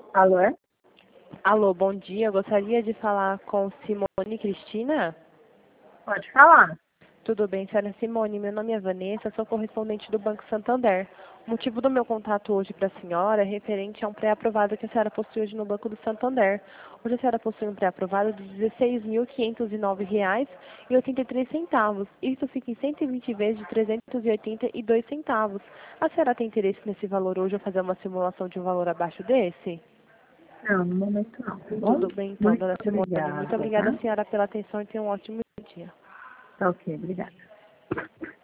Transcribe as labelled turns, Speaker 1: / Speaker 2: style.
Speaker 1: Alô, é?
Speaker 2: Alô, bom dia. Eu gostaria de falar com Simone Cristina.
Speaker 1: Pode falar.
Speaker 2: Tudo bem, senhora Simone? Meu nome é Vanessa, sou correspondente do Banco Santander. O motivo do meu contato hoje para a senhora é referente a um pré-aprovado que a senhora possui hoje no Banco do Santander. Hoje a senhora possui um pré-aprovado de R$ 16.509,83. Isso fica em 120 vezes de R$ 382. A senhora tem interesse nesse valor hoje ou fazer uma simulação de um valor abaixo desse?
Speaker 1: Não, no momento não, tá bom?
Speaker 2: Tudo bem então,
Speaker 1: Muito
Speaker 2: dona Simone. Muito
Speaker 1: obrigada,
Speaker 2: obrigada,
Speaker 1: tá?
Speaker 2: senhora, pela atenção e tenha um ótimo dia.
Speaker 1: Tá ok, obrigada.